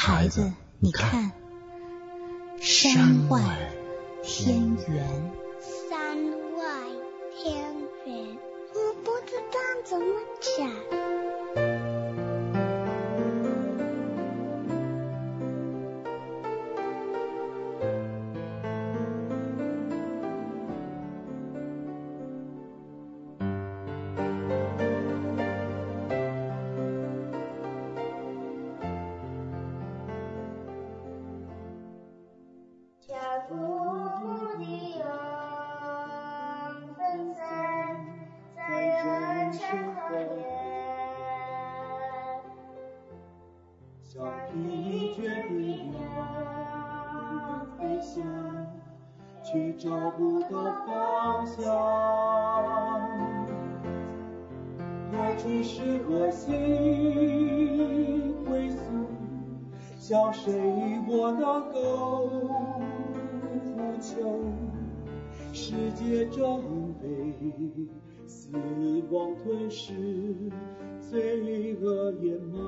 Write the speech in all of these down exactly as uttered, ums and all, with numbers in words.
孩子，你看，山外天圆。 山外天圆，我不知道怎么讲。 去找不到方向，爱只是和心归宿，向谁我能够呼求？世界正被死亡吞噬，罪恶掩埋。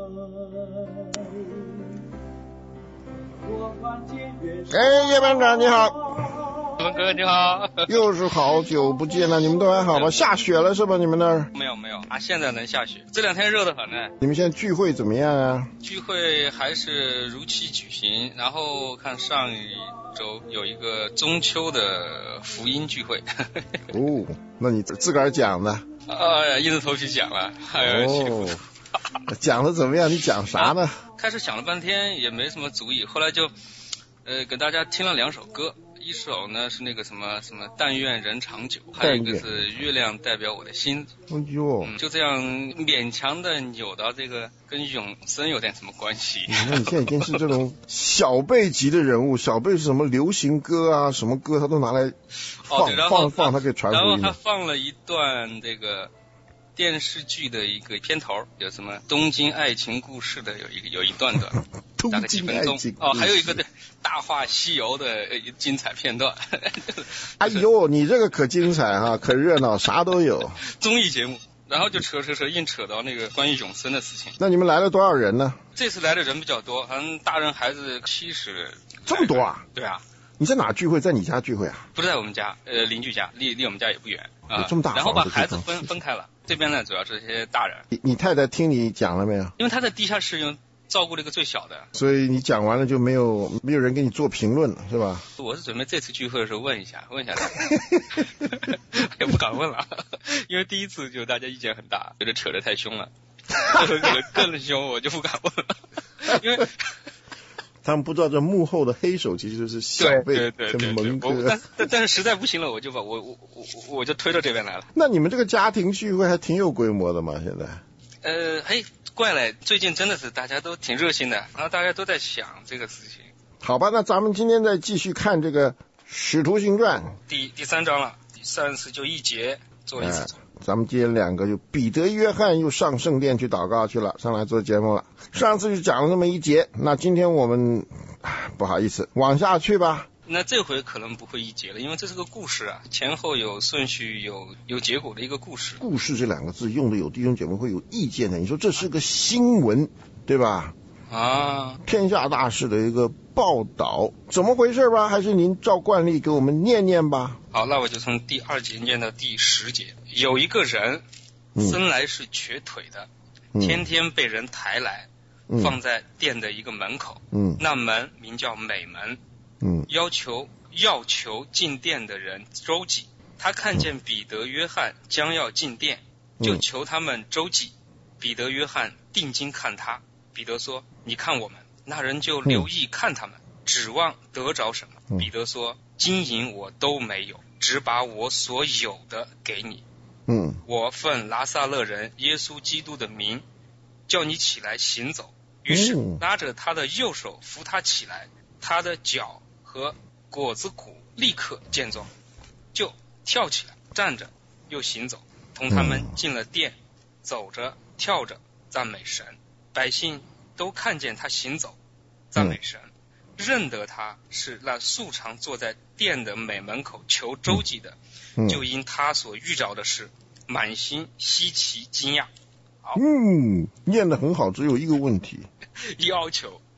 哎，叶班长你好。 文哥你好。 又是好久不见了，你们都还好吧？下雪了是吧？你们那儿？ 没有没有啊，现在能下雪，这两天热得很呢。 你们现在聚会怎么样啊？ 聚会还是如期举行，然后看上一周有一个中秋的福音聚会。 哦，那你自个儿讲的？ 呃，硬着头皮讲了，还有欺负。 讲的怎么样？你讲啥呢？ 开始想了半天也没什么主意，后来就呃给大家听了两首歌，一首呢是那个什么什么但愿人长久，还有一个是月亮代表我的心。 哎呦、 嗯，就这样勉强的扭到这个跟永生有点什么关系。 那你现在已经是这种小辈级的人物，小辈是什么流行歌啊，什么歌他都拿来放、 哦、然后放放，他可以传福音。 然后他放了一段这个电视剧的一个片头，有什么东京爱情故事的有一个有一段段，大概几分钟。哦，还有一个对大话西游的精彩片段。 哎呦，你这个可精彩哈、啊，可热闹，啥都有。 综艺节目，然后就扯扯扯，硬扯到那个关于永生的事情。 那你们来了多少人呢？ 这次来的人比较多，好像大人孩子七十。 这么多啊？ 对啊。 你在哪聚会？在你家聚会啊？ 不是在我们家，呃，邻居家，离离我们家也不远啊。 这么大， 然后把孩子分分开了。这边呢，主要是这些大人。 你你太太听你讲了没有？ 因为她在地下室用照顾了一个最小的， 所以你讲完了就没有没有人给你做评论了，是吧？ 我是准备这次聚会的时候问一下，问一下他，也不敢问了，因为第一次就大家意见很大，觉得扯得太凶了，更更凶，我就不敢问了，因为。 他们不知道这幕后的黑手其实就是小辈跟蒙哥， 但但是实在不行了，我就把我我我我就推到这边来了。 那你们这个家庭聚会还挺有规模的嘛？现在？ 呃，嘿，怪了，最近真的是大家都挺热心的，然后大家都在想这个事情。 好吧，那咱们今天再继续看这个《使徒行传》 第第三章了，上次就一节做一次。呃咱们今天两个就彼得、约翰又上圣殿去祷告去了，上来做节目了。上次就讲了这么一节，那今天我们不好意思往下去吧。 那这回可能不会一节了，因为这是个故事啊，前后有顺序，有有结果的一个故事。 故事这两个字用的有弟兄姐妹会有意见的，你说这是个新闻，对吧？ 啊， 天下大事的一个报道，怎么回事吧？还是您照惯例给我们念念吧。 好，那我就从第二节念到第十节。有一个人生来是瘸腿的、嗯、天天被人抬来、嗯、放在殿的一个门口、嗯、那门名叫美门、嗯、要求要求进殿的人周济。他看见彼得、约翰将要进殿，就求他们周济。彼得、约翰定睛看他，彼得说：你看我们。那人就留意看他们、嗯、指望得着什么、嗯、彼得说：金银我都没有，只把我所有的给你。嗯，我奉拿撒勒人耶稣基督的名叫你起来行走。于是拉着他的右手扶他起来，他的脚和果子骨立刻健壮，就跳起来站着又行走，同他们进了殿，走着跳着赞美神。百姓都看见他行走赞美神、嗯、认得他是那素常坐在殿的美门口求周济的、嗯、就因他所遇着的事满心稀奇惊讶。 嗯，念得很好，只有一个问题， 要求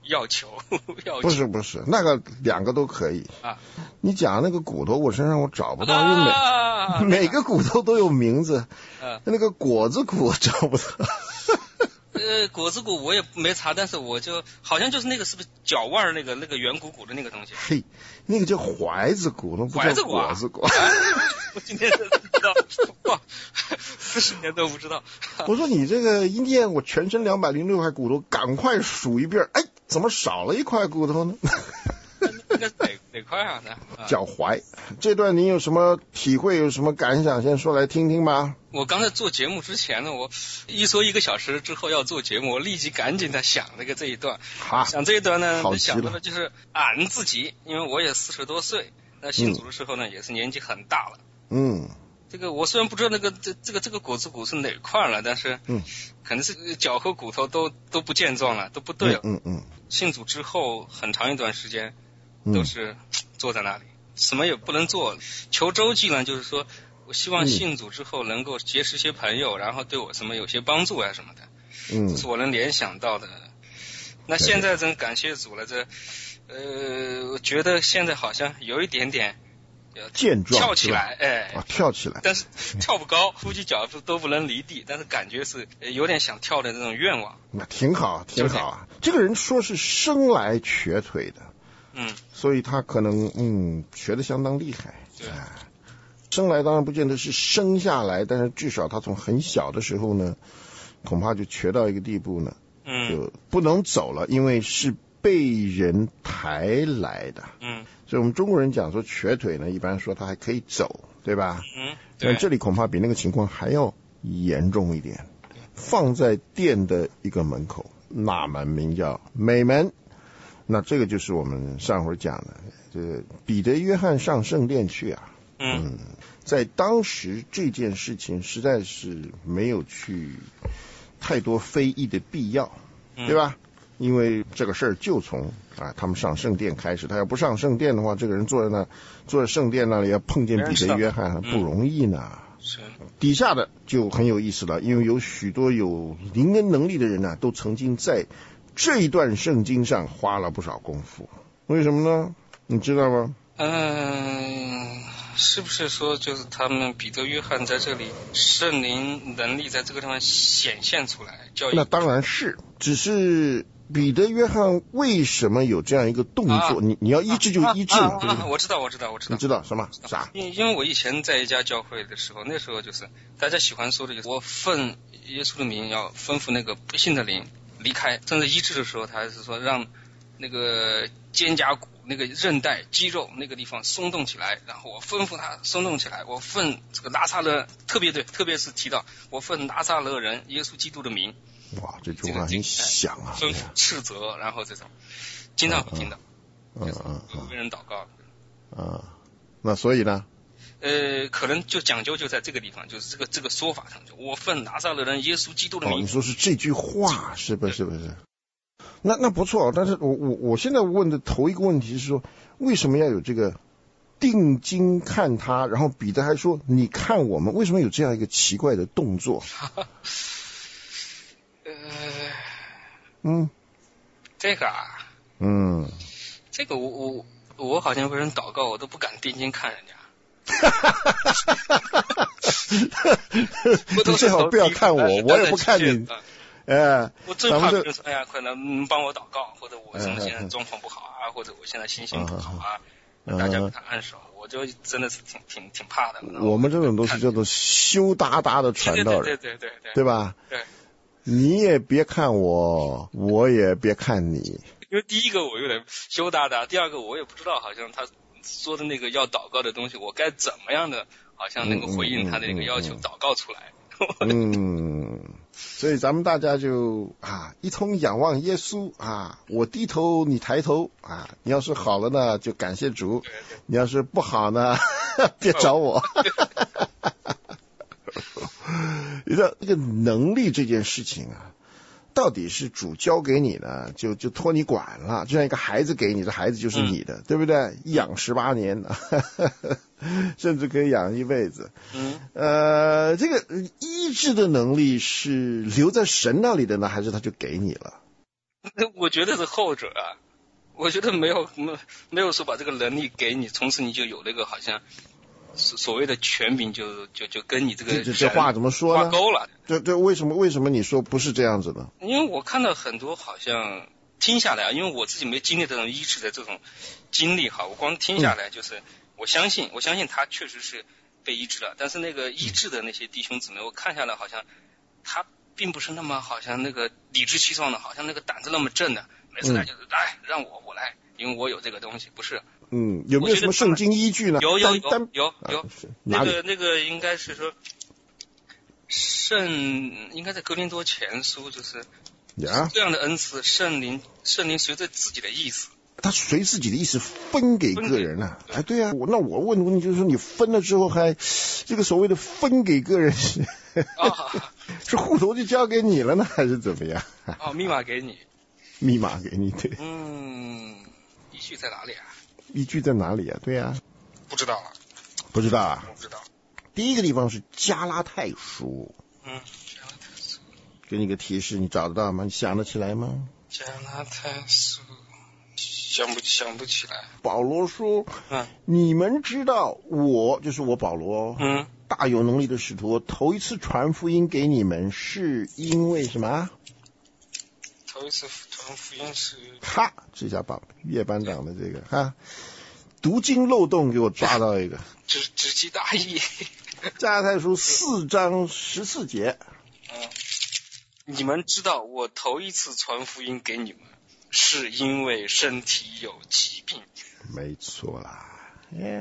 要求要求。 不是不是，那个两个都可以啊。 你讲那个骨头，我身上我找不到，因为每、啊、每个骨头都有名字。啊、那个果子骨我找不到。 呃，果子骨我也没查，但是我就好像就是那个是不是脚腕那个那个圆鼓鼓的那个东西？ 嘿，那个叫怀子骨，那不叫果子骨。 啊、我今天都不知道，哇，四十年都不知道。 我说你这个一念我全身两百零六块骨头，赶快数一遍，哎，怎么少了一块骨头呢？ 那个哪哪块啊？ 脚踝。这段你有什么体会？有什么感想？先说来听听吧。 我刚才做节目之前呢，我一说一个小时之后要做节目，我立即赶紧的想那个这一段。 哈， 想这一段呢，想到的就是俺自己，因为我也四十多岁，那信主的时候呢、嗯、也是年纪很大了。 嗯。 这个我虽然不知道那个这这个这个果子骨是哪块了，但是嗯， 可能是脚和骨头都都不健壮了，都不对了。 嗯嗯。 信主之后很长一段时间都是坐在那里，什么也不能做。求周记呢，就是说我希望信主之后能够结识些朋友，然后对我什么有些帮助啊什么的。 嗯， 这是我能联想到的。那现在真感谢主了，这呃，我觉得现在好像有一点点健壮， 跳起来，哎， 啊，跳起来， 但是跳不高，估计脚都不能离地，但是感觉是有点想跳的那种愿望。 那挺好，挺好啊。这个人说是生来瘸腿的。 嗯， 所以他可能嗯学得相当厉害。 对、 哎，生来当然不见得是生下来，但是至少他从很小的时候呢，恐怕就瘸到一个地步呢， 嗯， 就不能走了，因为是被人抬来的。 嗯， 所以我们中国人讲说瘸腿呢，一般说他还可以走，对吧？ 嗯， 对。但这里恐怕比那个情况还要严重一点。放在店的一个门口，那门名叫美门。那这个就是我们上回讲的，这彼得约翰上圣殿去啊， 嗯， 嗯，在当时这件事情实在是没有去太多非议的必要，对吧？嗯、因为这个事儿就从啊他们上圣殿开始，他要不上圣殿的话，这个人坐在那坐在圣殿那里要碰见彼得约翰不容易呢。 嗯是底下的就很有意思了，因为有许多有灵恩能力的人呢、啊，都曾经在这一段圣经上花了不少功夫。为什么呢？你知道吗？ 嗯，是不是说就是他们彼得约翰在这里圣灵能力在这个地方显现出来？教育那当然是，只是彼得约翰为什么有这样一个动作？啊、你你要医治就医治嘛、 啊啊啊啊。我知道，我知道，我知道。 你知道什么？啥？ 因因为我以前在一家教会的时候，那时候就是大家喜欢说的就是我奉耶稣的名要吩咐那个不信的灵离开，甚至医治的时候，他还是说让那个肩胛骨、那个韧带、肌肉那个地方松动起来，然后我吩咐他松动起来。我奉这个拿撒勒，特别对，特别是提到我奉拿撒勒人耶稣基督的名。 哇，这句话很响啊！ 吩咐斥责，然后这种经常会听到， 嗯嗯嗯，为人祷告。 啊，那所以呢？ 呃，可能就讲究就在这个地方，就是这个这个说法上，就我奉拿撒勒人耶稣基督的名。 哦，你说是这句话是不是？是不是？那那不错，但是我我我现在问的头一个问题是说，为什么要有这个定睛看他？然后彼得还说你看我们，为什么有这样一个奇怪的动作？ 呃， 嗯， 这个啊， 嗯， 这个我我我好像为人祷告，我都不敢定睛看人家。 你最好不要看我，我也不看你。哎， 我最怕别人说，哎呀，可能帮我祷告，或者我什么现在状况不好啊，或者我现在心情不好啊，大家给他按手，我就真的是挺挺挺怕的。 我们这种都是叫做羞答答的传道人， 对对对对对， 对吧？ 对。 你也别看我，我也别看你。 因为第一个我有点羞答答，第二个我也不知道，好像他说的那个要祷告的东西，我该怎么样的，好像能够回应他的那个要求，嗯嗯嗯嗯、祷告出来。 嗯，所以咱们大家就啊，一同仰望耶稣啊，我低头你抬头啊，你要是好了呢，就感谢主； 对对你要是不好呢，别找我。你知道这个能力这件事情啊，到底是主交给你呢，就就托你管了，就像一个孩子给你，这孩子就是你的，嗯、对不对？一养十八年的，甚至可以养一辈子。 嗯， 呃，这个医治的能力是留在神那里的呢，还是他就给你了？ 我觉得是后者啊，我觉得没有没没有说把这个能力给你，从此你就有那个好像所谓的权柄就就就跟你这个这这这话怎么说呢？ 挂钩了。 这这为什么为什么你说不是这样子呢？ 因为我看到很多好像听下来啊，因为我自己没经历这种医治的这种经历哈，我光听下来就是、嗯、我相信我相信他确实是被医治了，但是那个医治的那些弟兄姊妹，我看下来好像他并不是那么好像那个理直气壮的，好像那个胆子那么正的，每次来就是来、嗯、让我我来，因为我有这个东西，不是。 嗯，有没有什么圣经依据呢？ 有有有有有、啊，那个那个应该是说圣，应该在哥林多前书，就是这样的恩赐，圣灵圣灵随着自己的意思， 他随自己的意思分给个人啊。哎，对啊，我那我问的问题就是说，你分了之后还这个所谓的分给个人是、哦、是户头就交给你了呢，还是怎么样？ 哦，密码给你， 密码给你，对。 嗯，依据在哪里啊？ 依据在哪里啊？对啊， 不知道啊， 不知道啊， 不知道。 第一个地方是加拉太书， 嗯，加拉太书， 给你个提示，你找得到吗？你想得起来吗？ 加拉太书，想不想不起来。 保罗说， 嗯， 你们知道我就是我保罗， 嗯， 大有能力的使徒，头一次传福音给你们是因为什么？ 头一次传福音是哈，这下把叶班长的这个哈读经漏洞给我抓到一个， 直直击大义。 加拉太书四章十四节， 嗯，你们知道我头一次传福音给你们，是因为身体有疾病。 没错啦，耶、yeah 。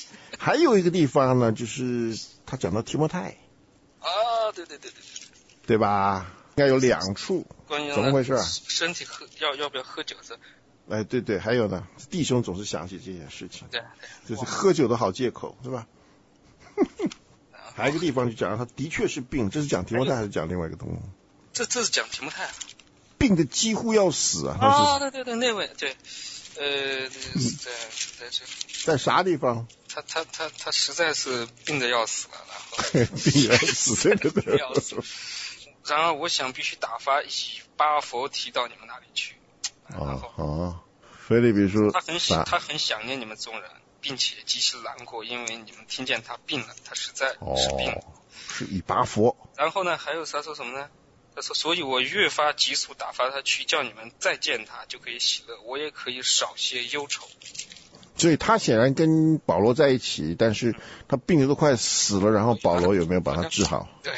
还有一个地方呢，就是他讲到提摩太。 啊，对对对对对， 对吧？应该有两处，怎么回事啊？ 身体喝要要不要喝酒这？ 哎，对对，还有呢，弟兄总是想起这件事情， 对， 对就是喝酒的好借口，是吧？还有一个地方就讲他的确是病，这是讲提摩太还是讲另外一个东西？ 这这是讲提摩太、啊， 病的几乎要死啊！ 啊，对对对，那位对，呃，在在这， 在啥地方？ 他他他他实在是病的要死了，然后病要死，对对对， 要死。然后我想必须打发以巴佛提到你们那里去。 哦哦，腓立比书， 他很他很想念你们众人，并且极其难过，因为你们听见他病了，他实在是病了。哦， 是以巴佛。 然后呢，还有他说什么呢？他说，所以我越发急速打发他去，叫你们再见他，就可以喜乐，我也可以少些忧愁。 所以他显然跟保罗在一起，但是他病得都快死了，然后保罗有没有把他治好？ 对。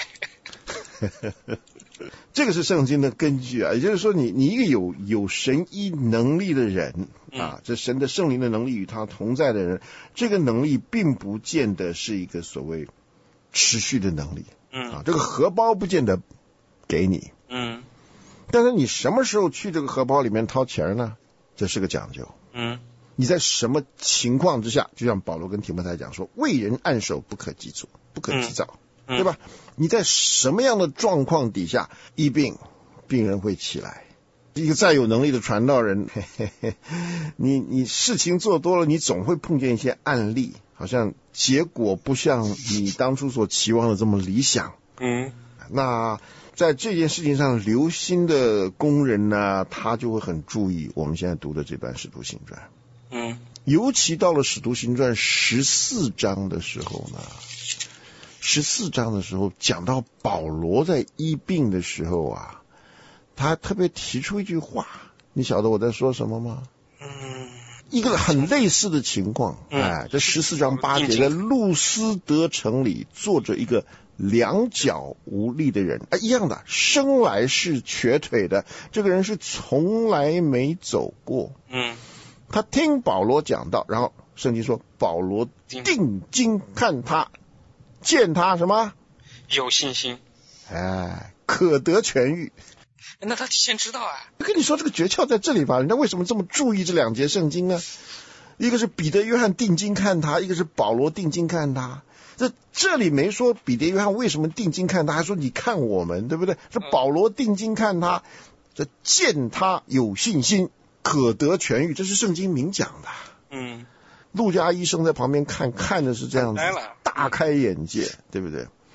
这个是圣经的根据啊，也就是说你，你你一个有有神医能力的人啊，这神的圣灵的能力与他同在的人，这个能力并不见得是一个所谓持续的能力， 嗯啊，这个荷包不见得给你， 嗯， 但是你什么时候去这个荷包里面掏钱呢？这是个讲究， 嗯， 你在什么情况之下，就像保罗跟提摩太讲说，为人按手不可急促，不可急躁。 嗯， 对吧？你在什么样的状况底下医病，病人会起来？一个再有能力的传道人，嘿嘿嘿，你你事情做多了，你总会碰见一些案例，好像结果不像你当初所期望的这么理想。 嗯， 那在这件事情上留心的工人呢，他就会很注意我们现在读的这段《使徒行传》。 嗯， 尤其到了《使徒行传》十四章的时候呢。十四章的时候讲到保罗在医病的时候啊，他特别提出一句话，你晓得我在说什么吗？ 嗯， 一个很类似的情况， 嗯、 哎，这十四章八节，在路斯德城里坐着一个两脚无力的人，哎，一样的，生来是瘸腿的，这个人是从来没走过。 嗯， 他听保罗讲道，然后圣经说保罗定睛看他。见他什么有信心， 哎，可得痊愈。 那他提前知道啊。 我跟你说，这个诀窍在这里吧。人家为什么这么注意这两节圣经呢？一个是彼得约翰定睛看他，一个是保罗定睛看他。这这里没说彼得约翰为什么定睛看他，还说你看我们，对不对？是保罗定睛看他，这见他有信心，可得痊愈，这是圣经明讲的。 嗯。 陆家医生在旁边看，看的是这样子，大开眼界，对不对？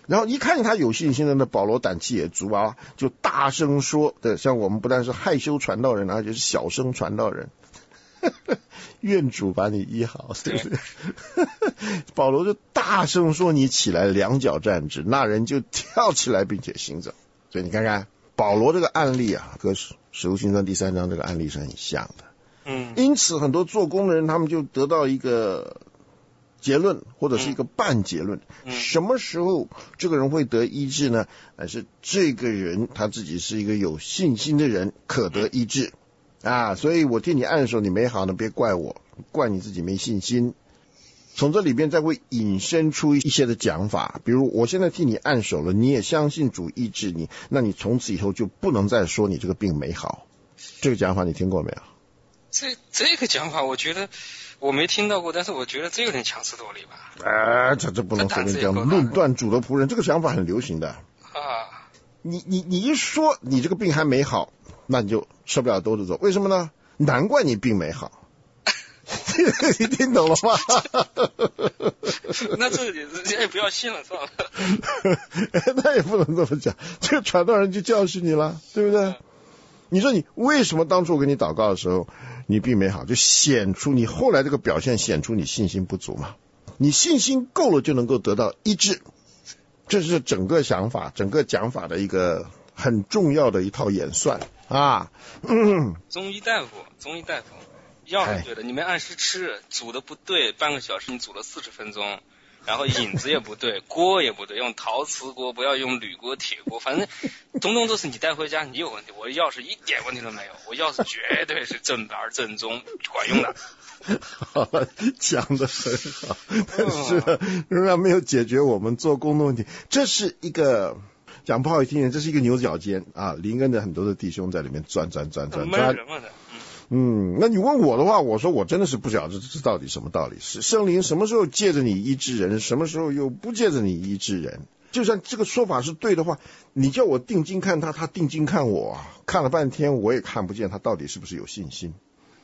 然后一看见他有信心的，那保罗胆气也足啊，就大声说的，像我们不但是害羞传道人，而且是小声传道人。愿主把你医好，对不对？保罗就大声说：“你起来，两脚站直。”那人就跳起来，并且行走。所以你看看保罗这个案例啊，和使徒行传第三章这个案例是很像的。 嗯， 因此很多做工的人，他们就得到一个结论，或者是一个半结论。 嗯、 什么时候这个人会得医治呢？还是这个人他自己是一个有信心的人，可得医治。啊，所以我替你按手，你没好呢，别怪我，怪你自己没信心。从这里边再会引申出一些的讲法，比如我现在替你按手了，你也相信主医治你，那你从此以后就不能再说你这个病没好。这个讲法你听过没有？ 这这个讲法我觉得我没听到过，但是我觉得这有点强词夺理吧。 啊，这这不能随便讲，论断主的仆人，这个想法很流行的。 啊，你你你一说你这个病还没好，那你就吃不了兜着走。为什么呢？难怪你病没好。你听懂了吗？ 那这也也不要信了，算了。 那也不能这么讲，这个传道人就教训你了，对不对？嗯、你说你为什么当初我给你祷告的时候你病没好，就显出你后来这个表现显出你信心不足嘛？你信心够了就能够得到医治，这是整个想法整个讲法的一个很重要的一套演算啊。 嗯、中医大夫中医大夫药是对的，你没按时吃，煮的不对，半个小时你煮了四十分钟，然后引子也不对，锅也不对，用陶瓷锅不要用铝锅铁锅，反正通通都是你带回家你有问题，我药是一点问题都没有，我药是绝对是正牌正宗管用的。 好了，讲得很好，但是呢仍然没有解决我们做工的问题。这是一个讲不好听点，这是一个牛角尖啊，林恩的很多的弟兄在里面转转转转转。嗯，那你问我的话，我说我真的是不晓得这到底什么道理，是圣灵什么时候借着你医治人，什么时候又不借着你医治人。就算这个说法是对的话，你叫我定睛看他，他定睛看我，看了半天我也看不见他到底是不是有信心，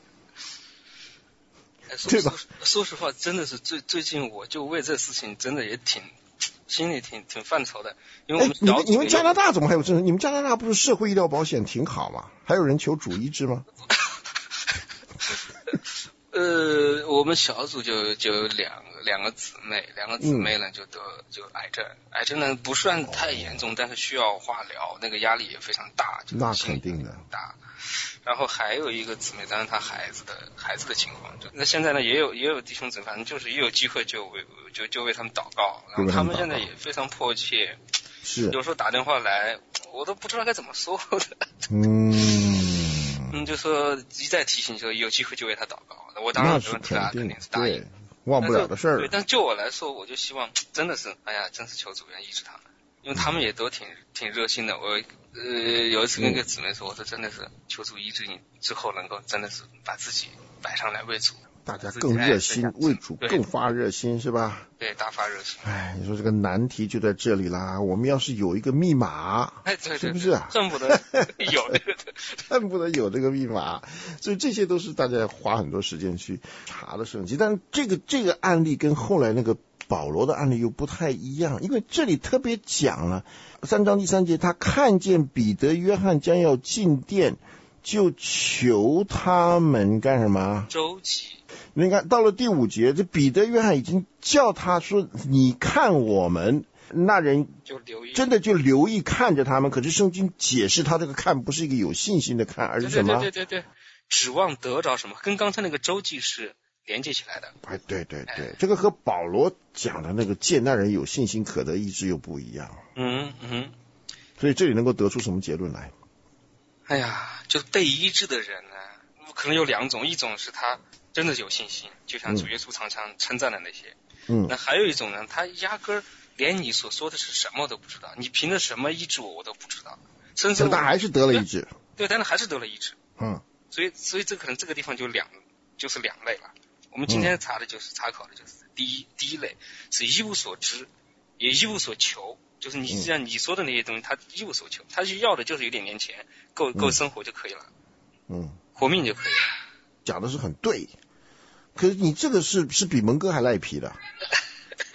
对吧？说实话，真的是最最近我就为这事情真的也挺心里挺挺犯愁的，因为我们你们你们加拿大怎么还有这？你们加拿大不是社会医疗保险挺好吗？还有人求主医治吗？ 呃，我们小组就就有两个两个姊妹，两个姊妹呢就得就癌症，癌症呢不算太严重，但是需要化疗，那个压力也非常大，就那肯定的大。然后还有一个姊妹，当然她孩子的孩子的情况，就那现在呢也有也有弟兄姊妹，反正就是一有机会就为就就为他们祷告，然后他们现在也非常迫切， 是有时候打电话来，我都不知道该怎么说的。 嗯。 嗯，就说一再提醒，说有机会就为他祷告。我当然没问题啦，肯定是答应， 忘不了的事儿。 对，但就我来说，我就希望真的是，哎呀，真是求主愿医治他们，因为他们也都挺挺热心的。我呃有一次跟一个姊妹说，我说真的是求主医治你之后，能够真的是把自己摆上来为主。 大家更热心，为主更发热心，是吧？ 对，大发热心。 哎，你说这个难题就在这里啦。我们要是有一个密码， 哎，对对对， 是不是啊？ 恨不得有这个， 恨不得有这个密码。所以这些都是大家花很多时间去查的圣经。但这个这个案例跟后来那个保罗的案例又不太一样，因为这里特别讲了三章第三节，他看见彼得、约翰将要进殿，就求他们干什么？ 周济。 你看到了第五节，这彼得约翰已经叫他说你看我们，那人就留意， 真的就留意看着他们。可是圣经解释他这个看不是一个有信心的看，而是什么？ 对对对对对，指望得着什么，跟刚才那个周记是连接起来的。 哎，对对对，哎、这个和保罗讲的那个见那人有信心可得医治又不一样。 嗯嗯， 所以这里能够得出什么结论来？ 哎呀，就被医治的人呢，可能有两种，一种是他真的有信心，就像主耶稣常常称赞的那些。嗯，那还有一种呢，他压根儿连你所说的是什么都不知道，你凭着什么医治我，我都不知道。甚至他还是得了医治。 对，但是还是得了医治。 嗯， 所以所以这可能这个地方就两就是两类了。我们今天查的就是、嗯、查考的就是第一第一类是一无所知，也一无所求，就是你像你说的那些东西，他一无所求，他就要的就是有点年钱，够够生活就可以了。嗯，活命就可以了。 讲的是很对，可是你这个是是比蒙哥还赖皮的，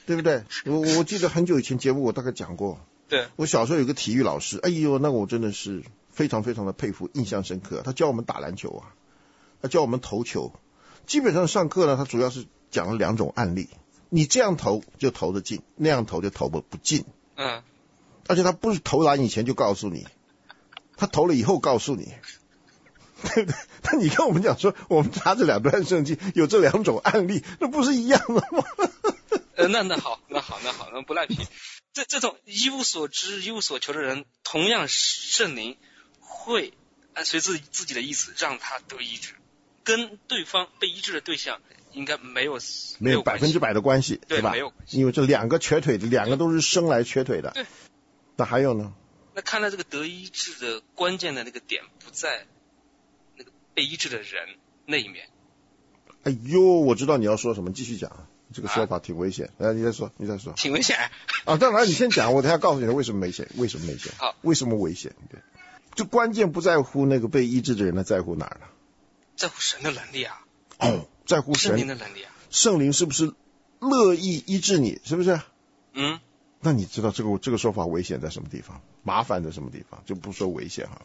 对不对？我我记得很久以前节目我大概讲过， 对， 我小时候有个体育老师，哎呦，那我真的是非常非常的佩服，印象深刻。他教我们打篮球啊，他教我们投球。基本上上课呢，他主要是讲了两种案例，你这样投就投得进，那样投就投不不进。 嗯， 而且他不是投篮以前就告诉你，他投了以后告诉你，对不对？那你跟我们讲说，我们拿这两段圣经有这两种案例，那不是一样的吗？ 呃，那那好，那好，那好，那不赖皮。这这种一无所知、一无所求的人，同样圣灵会按随自自己的意思让他得医治，跟对方被医治的对象应该没有没有百分之百的关系， 对吧？ 没有关系， 因为这两个瘸腿的，两个都是生来瘸腿的。 对。 那还有呢？ 那看来这个得医治的关键的那个点不在那个被医治的人那一面。 哎呦，我知道你要说什么，继续讲。这个说法挺危险，来、啊，你再说，你再说。 挺危险啊！当然，你先讲，我等下告诉你为什么危险，为什么危险？ 好， 为什么危险？对，就关键不在乎那个被医治的人，那在乎哪儿呢？ 在乎神的能力啊！ 哦，在乎神圣灵的能力啊！ 圣灵是不是乐意医治你？是不是？ 嗯。 那你知道这个这个说法危险在什么地方？麻烦在什么地方？就不说危险好了。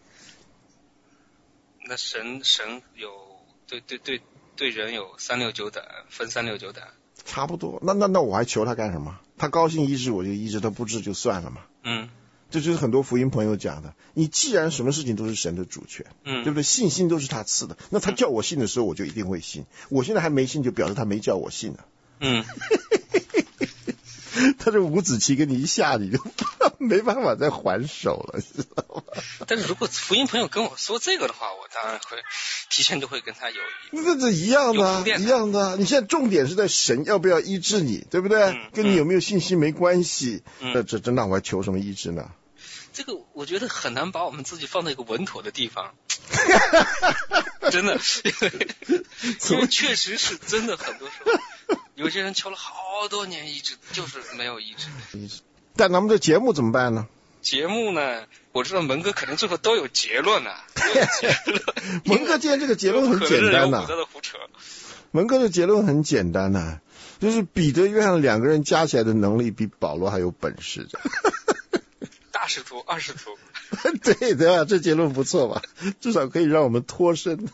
那神神有对对对对人有三六九等，分三六九等。 差不多。那那那我还求他干什么？他高兴医治我就医治，他不治就算了嘛。 嗯。 这就是很多福音朋友讲的。你既然什么事情都是神的主权， 嗯， 对不对？信心都是他赐的，那他叫我信的时候，我就一定会信。我现在还没信，就表示他没叫我信啊。 嗯。 他这五子棋跟你一下，你就没办法再还手了，知道吗？ 但是如果福音朋友跟我说这个的话，我当然会提前就会跟他有那这一样的、啊，一样的、啊。你现在重点是在神要不要医治你，对不对？ 嗯、 跟你有没有信心没关系。 嗯、 那这这那我还求什么医治呢？ 这个我觉得很难把我们自己放在一个稳妥的地方，真的，因为因为确实是真的，很多时候有些人求了好多年医治，就是没有医治。 但咱们的节目怎么办呢？ 节目呢，我知道蒙哥可能最后都有结论啊， 蒙哥今天这个结论很简单呐、啊，蒙哥的结论很简单呐、啊，就是彼得约翰两个人加起来的能力比保罗还有本事。 大使徒、二使徒， 对对吧？这结论不错吧？至少可以让我们脱身。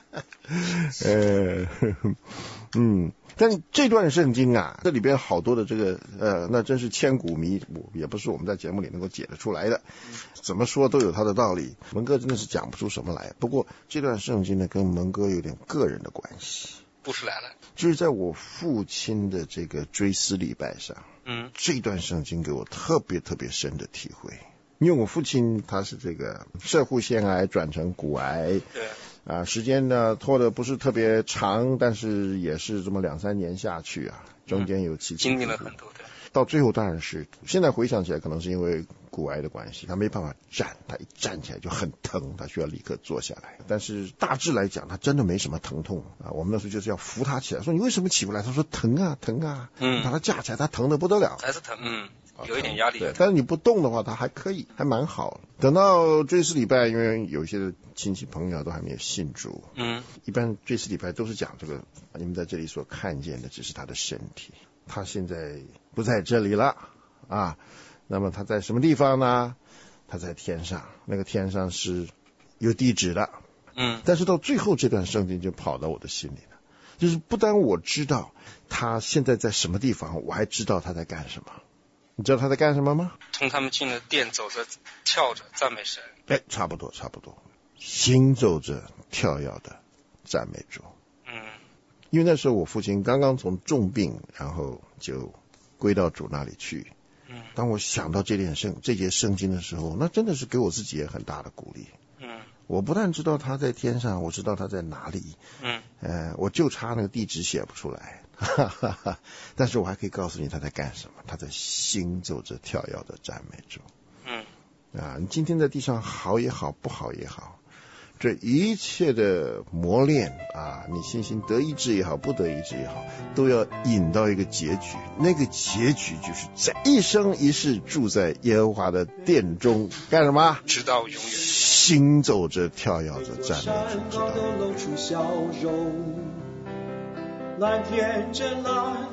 呃，嗯，但这段圣经啊，这里边好多的这个呃，那真是千古谜，也不是我们在节目里能够解得出来的。怎么说都有它的道理。蒙哥真的是讲不出什么来。不过这段圣经呢，跟蒙哥有点个人的关系。 故事来了， 就是在我父亲的这个追思礼拜上。 嗯， 这段圣经给我特别特别深的体会，因为我父亲他是这个摄护腺癌转成骨癌， 对， 啊，时间呢拖得不是特别长，但是也是这么两三年下去啊，中间有起起经历了很多的， 到最后当然是，现在回想起来，可能是因为骨癌的关系，他没办法站，他一站起来就很疼，他需要立刻坐下来。但是大致来讲，他真的没什么疼痛啊。我们那时候就是要扶他起来，说你为什么起不来？他说疼啊疼啊， 嗯， 把他架起来，他疼得不得了， 还是疼，嗯。有一点压力， 对，但是你不动的话，他还可以，还蛮好。等到追思礼拜，因为有一些亲戚朋友都还没有信主， 嗯， 一般追思礼拜都是讲这个，你们在这里所看见的只是他的身体，他现在不在这里了啊。那么他在什么地方呢？他在天上，那个天上是有地址的， 嗯。 但是到最后这段圣经就跑到我的心里了，就是不单我知道他现在在什么地方，我还知道他在干什么。你知道他在干什么吗？ 从他们进了店走着跳着赞美神。 哎，差不多差不多，行走着跳跃的赞美主。 嗯， 因为那时候我父亲刚刚从重病，然后就归到主那里去。 嗯， 当我想到这件圣这节圣经的时候，那真的是给我自己也很大的鼓励。 嗯， 我不但知道他在天上，我知道他在哪里。 嗯，呃， 我就差那个地址写不出来。哈哈哈！但是我还可以告诉你他在干什么，他在行走着跳跃的赞美主。 嗯， 啊，你今天在地上好也好，不好也好，这一切的磨练啊，你信心得医治也好，不得医治也好，都要引到一个结局。那个结局就是在一生一世住在耶和华的殿中，干什么？ 直到永远。 行走着跳跃着赞美主， 露出笑容，蓝天真蓝，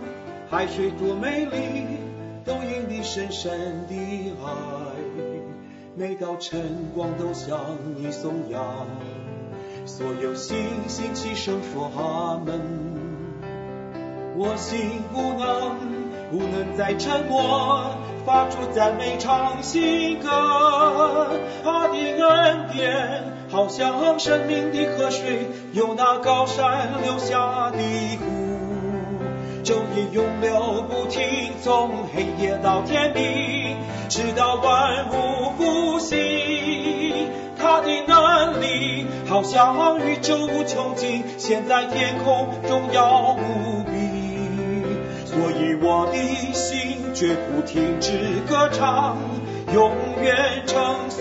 海水多美丽，都因你深深的爱。每道晨光都向你颂扬，所有星星齐声说阿门。我心不能不能再沉默，发出赞美唱新歌。他的恩典好像生命的河水，由那高山流下的湖，昼夜永流不停，从黑夜到天明，直到万物复兴。他的能力好像宇宙无穷尽，现在天空荣耀无比。所以我的心绝不停止歌唱，永远称